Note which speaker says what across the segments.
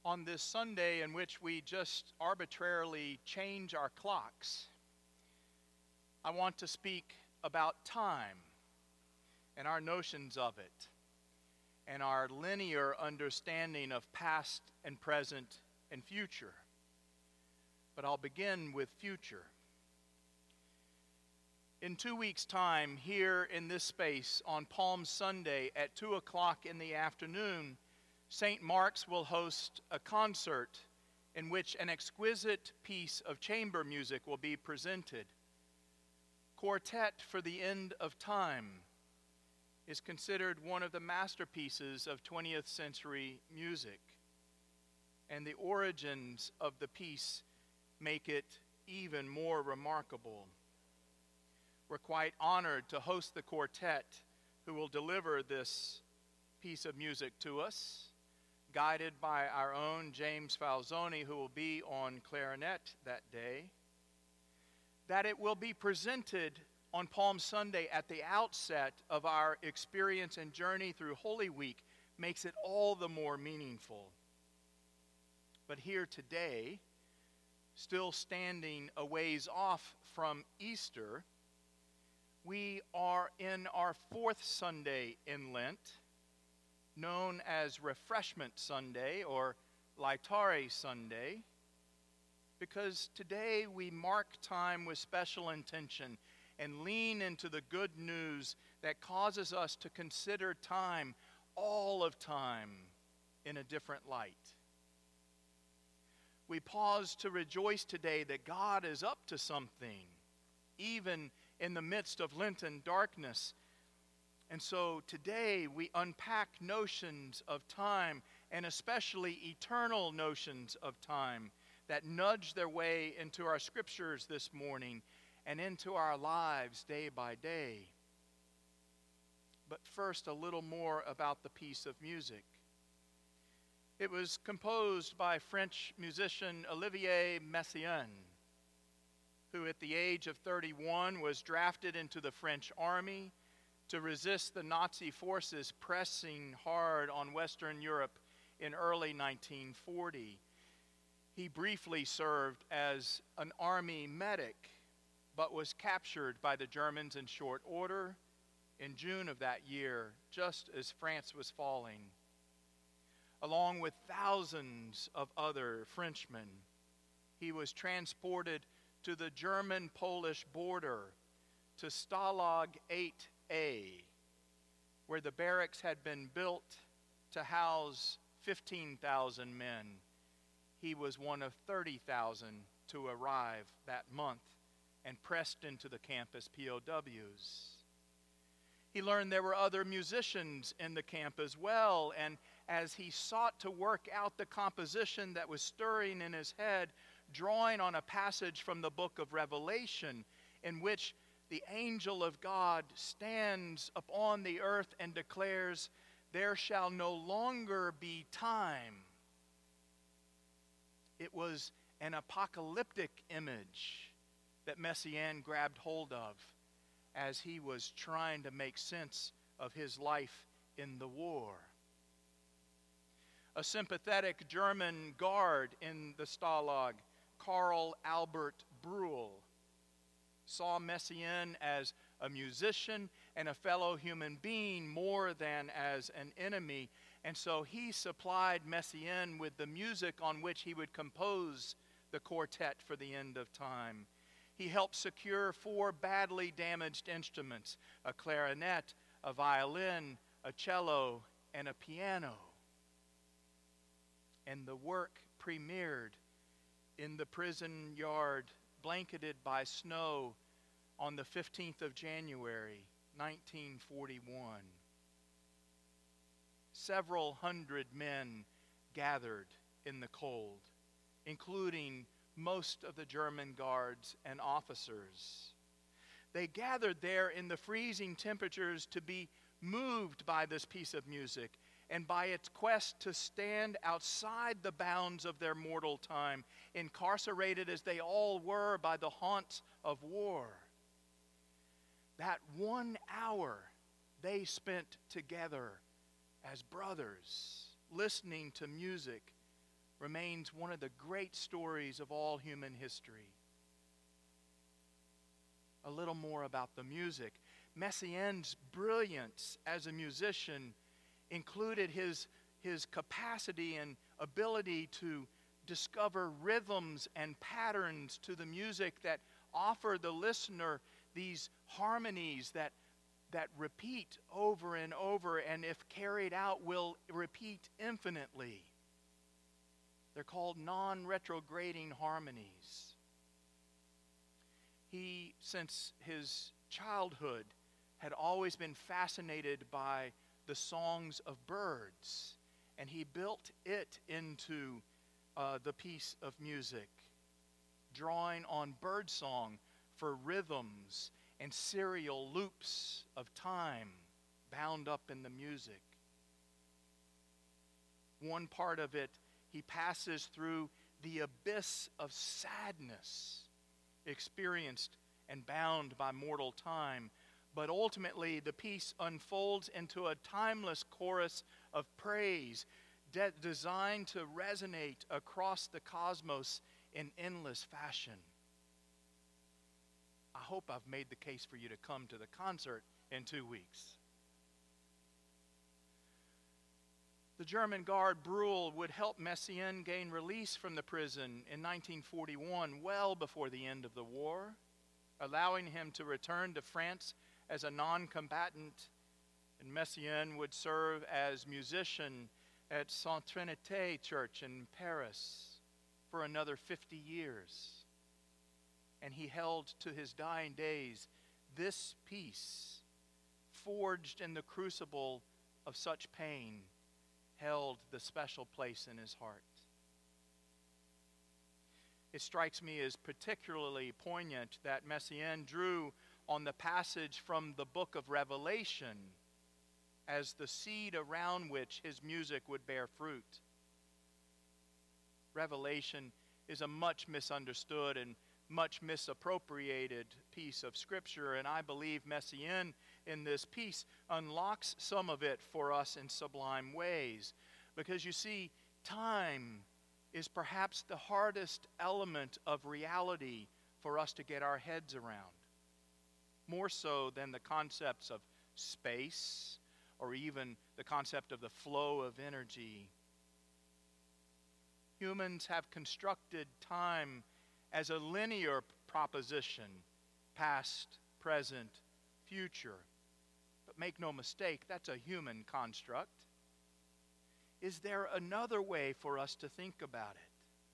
Speaker 1: On this Sunday in which we just arbitrarily change our clocks, I want to speak about time and our notions of it and our linear understanding of past and present and future. But I'll begin with future. In 2 weeks' time, here in this space on Palm Sunday at 2 o'clock in the afternoon, St. Mark's will host a concert in which an exquisite piece of chamber music will be presented. Quartet for the End of Time is considered one of the masterpieces of 20th century music, and the origins of the piece make it even more remarkable. We're quite honored to host the quartet who will deliver this piece of music to us, guided by our own James Falzoni, who will be on clarinet that day. That it will be presented on Palm Sunday at the outset of our experience and journey through Holy Week makes it all the more meaningful. But here today, still standing a ways off from Easter, we are in our fourth Sunday in Lent, known as Refreshment Sunday or Laetare Sunday, because today we mark time with special intention and lean into the good news that causes us to consider time, all of time, in a different light. We pause to rejoice today that God is up to something, even in the midst of Lenten darkness. And so today we unpack notions of time, and especially eternal notions of time, that nudge their way into our scriptures this morning and into our lives day by day. But first, a little more about the piece of music. It was composed by French musician Olivier Messiaen, who at the age of 31 was drafted into the French army to resist the Nazi forces pressing hard on Western Europe in early 1940. He briefly served as an army medic, but was captured by the Germans in short order in June of that year, just as France was falling. Along with thousands of other Frenchmen, he was transported to the German-Polish border, to Stalag 8A, where the barracks had been built to house 15,000 men. He was one of 30,000 to arrive that month and pressed into the camp as POWs. He learned there were other musicians in the camp as well, and as he sought to work out the composition that was stirring in his head, drawing on a passage from the book of Revelation, in which the angel of God stands upon the earth and declares, "There shall no longer be time." It was an apocalyptic image that Messiaen grabbed hold of as he was trying to make sense of his life in the war. A sympathetic German guard in the Stalag, Karl Albert Bruhl, saw Messiaen as a musician and a fellow human being more than as an enemy, and so he supplied Messiaen with the music on which he would compose the quartet for the end of time. He helped secure 4 badly damaged instruments: a clarinet, a violin, a cello, and a piano. And the work premiered in the prison yard, blanketed by snow, on the 15th of January, 1941. Several hundred men gathered in the cold, including most of the German guards and officers. They gathered there in the freezing temperatures to be moved by this piece of music and by its quest to stand outside the bounds of their mortal time, incarcerated as they all were by the haunts of war. That 1 hour they spent together as brothers, listening to music remains one of the great stories of all human history. A little more about the music. Messiaen's brilliance as a musician included his capacity and ability to discover rhythms and patterns to the music that offer the listener these harmonies that repeat over and over, and if carried out will repeat infinitely. They're called non-retrograding harmonies. He, since his childhood, had always been fascinated by the songs of birds, and he built it into the piece of music, drawing on birdsong for rhythms and serial loops of time bound up in the music. One part of it, he passes through the abyss of sadness experienced and bound by mortal time. But ultimately, the piece unfolds into a timeless chorus of praise designed to resonate across the cosmos in endless fashion. I hope I've made the case for you to come to the concert in 2 weeks. The German guard Brühl would help Messiaen gain release from the prison in 1941, well before the end of the war, allowing him to return to France as a non-combatant, and Messiaen would serve as musician at Sainte Trinité Church in Paris for another 50 years. And he held to his dying days this piece, forged in the crucible of such pain, held the special place in his heart. It strikes me as particularly poignant that Messiaen drew on the passage from the book of Revelation as the seed around which his music would bear fruit. Revelation is a much misunderstood and much misappropriated piece of Scripture, and I believe Messiaen in this piece unlocks some of it for us in sublime ways. Because you see, time is perhaps the hardest element of reality for us to get our heads around, more so than the concepts of space or even the concept of the flow of energy. Humans have constructed time as a linear proposition, past, present, future. But make no mistake, that's a human construct. Is there another way for us to think about it?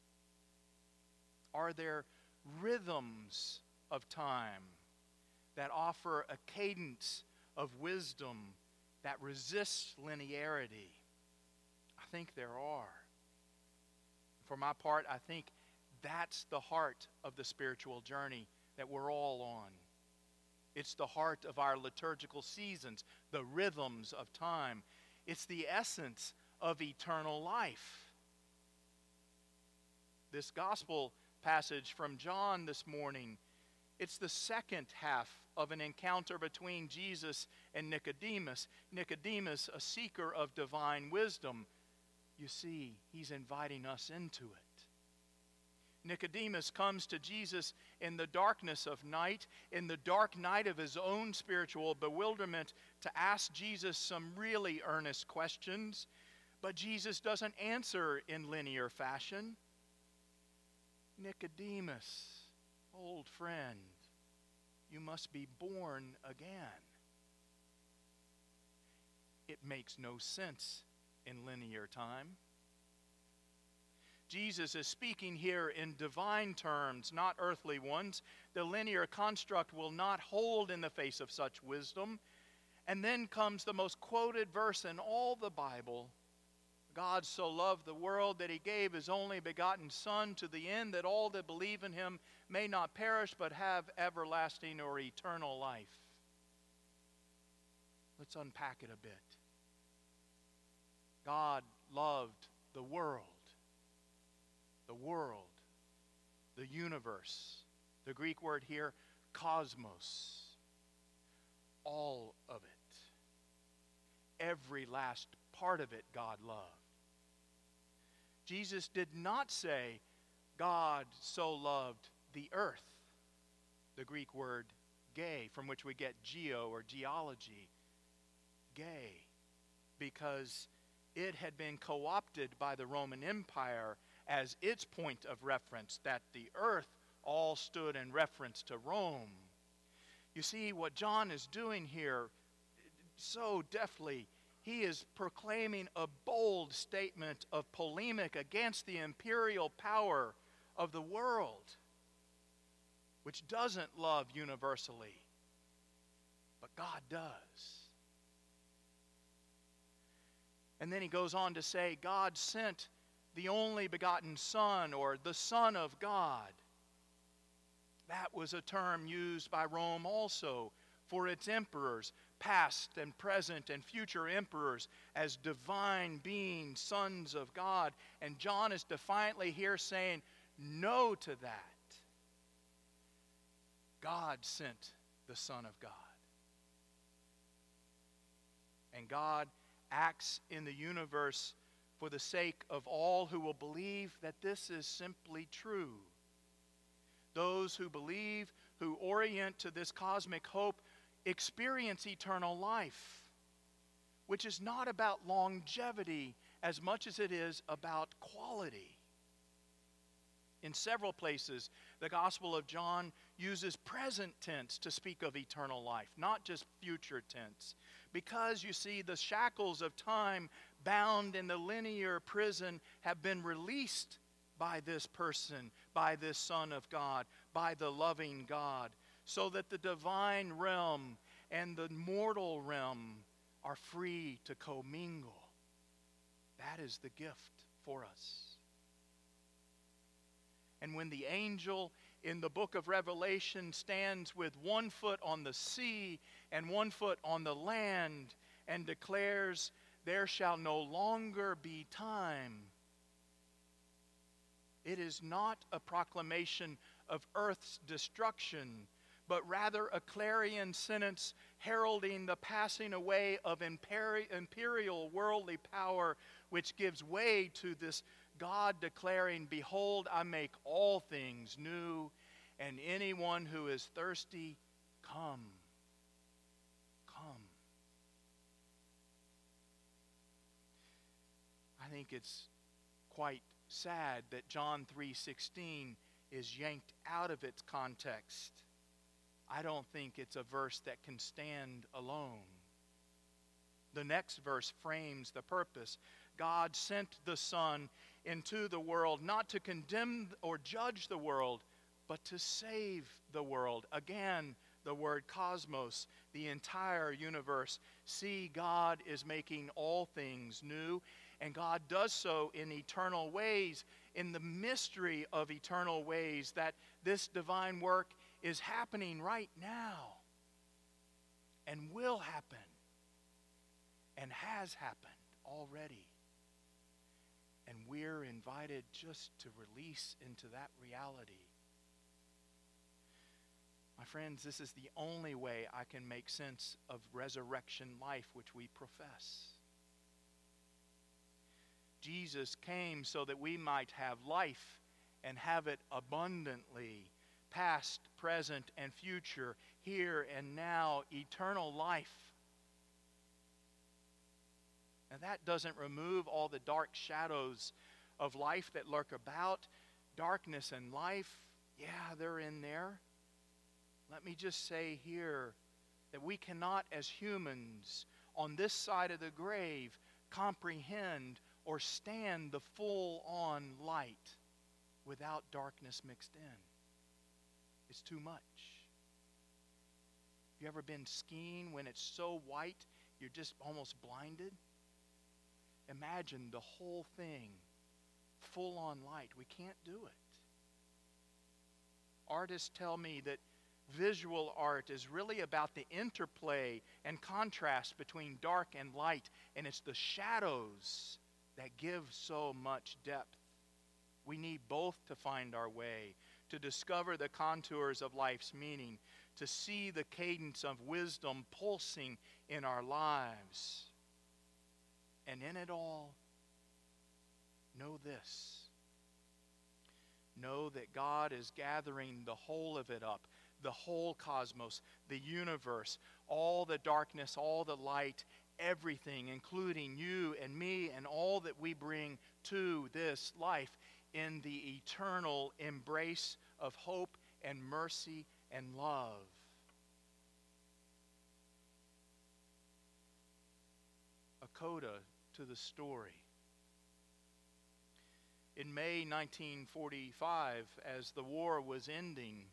Speaker 1: Are there rhythms of time that offer a cadence of wisdom that resists linearity? I think there are. For my part, I think that's the heart of the spiritual journey that we're all on. It's the heart of our liturgical seasons, the rhythms of time. It's the essence of eternal life. This gospel passage from John this morning, it's the second half of an encounter between Jesus and Nicodemus. Nicodemus, a seeker of divine wisdom. You see, he's inviting us into it. Nicodemus comes to Jesus in the darkness of night, in the dark night of his own spiritual bewilderment, to ask Jesus some really earnest questions. But Jesus doesn't answer in linear fashion. Nicodemus, old friend, you must be born again. It makes no sense in linear time. Jesus is speaking here in divine terms, not earthly ones. The linear construct will not hold in the face of such wisdom. And then comes the most quoted verse in all the Bible. God so loved the world that he gave his only begotten Son, to the end that all that believe in him may not perish but have everlasting or eternal life. Let's unpack it a bit. God loved the world, the universe. The Greek word here, cosmos. All of it. Every last part of it God loved. Jesus did not say, God so loved the earth, the Greek word gay, from which we get geo or geology, gay, because it had been co-opted by the Roman Empire as its point of reference, that the earth all stood in reference to Rome. You see, what John is doing here so deftly, he is proclaiming a bold statement of polemic against the imperial power of the world, which doesn't love universally, but God does. And then he goes on to say, God sent the only begotten Son, or the Son of God. That was a term used by Rome also for its emperors, past and present and future emperors, as divine beings, sons of God. And John is defiantly here saying no to that. God sent the Son of God. And God acts in the universe for the sake of all who will believe that this is simply true. Those who believe, who orient to this cosmic hope, experience eternal life, which is not about longevity as much as it is about quality. In several places, the Gospel of John uses present tense to speak of eternal life, not just future tense. Because, you see, the shackles of time bound in the linear prison have been released by this person, by this Son of God, by the loving God, so that the divine realm and the mortal realm are free to commingle. That is the gift for us. And when the angel in the book of Revelation stands with one foot on the sea and one foot on the land and declares, "There shall no longer be time," it is not a proclamation of earth's destruction, but rather a clarion sentence heralding the passing away of imperial worldly power, which gives way to this God declaring, "Behold, I make all things new, and anyone who is thirsty, come, come." I think it's quite sad that John 3:16 is yanked out of its context. I don't think it's a verse that can stand alone. The next verse frames the purpose. God sent the Son into the world not to condemn or judge the world, but to save the world. Again, the word cosmos, the entire universe. See, God is making all things new, and God does so in eternal ways, in the mystery of eternal ways, that this divine work is happening right now and will happen and has happened already. And we're invited just to release into that reality. My friends, this is the only way I can make sense of resurrection life which we profess. Jesus came so that we might have life and have it abundantly, past, present, and future, here and now, eternal life. Now that doesn't remove all the dark shadows of life that lurk about. Darkness and life, yeah, they're in there. Let me just say here that we cannot, as humans, on this side of the grave, comprehend or stand the full-on light without darkness mixed in. It's too much. You ever been skiing when it's so white you're just almost blinded? Imagine the whole thing, full-on light. We can't do it. Artists tell me that visual art is really about the interplay and contrast between dark and light, and it's the shadows that give so much depth. We need both to find our way, to discover the contours of life's meaning, to see the cadence of wisdom pulsing in our lives. And in it all, know this. Know that God is gathering the whole of it up, the whole cosmos, the universe, all the darkness, all the light, everything, including you and me and all that we bring to this life in the eternal embrace of hope and mercy and love. A coda to the story. In May 1945, as the war was ending,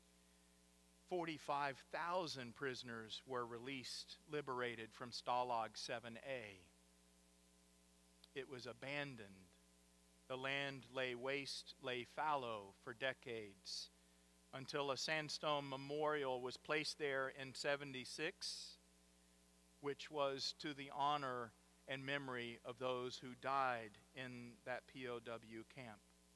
Speaker 1: 45,000 prisoners were released, liberated from Stalag 7A. It was abandoned. The land lay waste, lay fallow for decades, until a sandstone memorial was placed there in 76, which was to the honor and memory of those who died in that POW camp.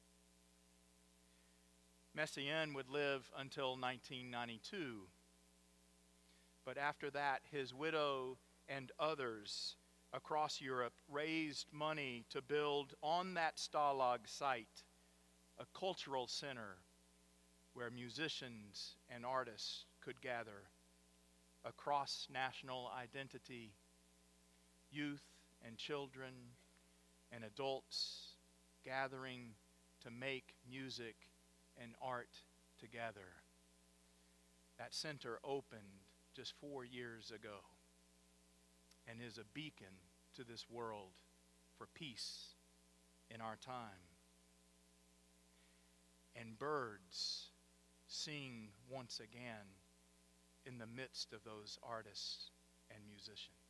Speaker 1: Messiaen would live until 1992. But after that, his widow and others across Europe raised money to build on that Stalag site a cultural center where musicians and artists could gather across national identity, youth and children and adults gathering to make music and art together. That center opened just 4 years ago and is a beacon to this world for peace in our time. And birds sing once again in the midst of those artists and musicians.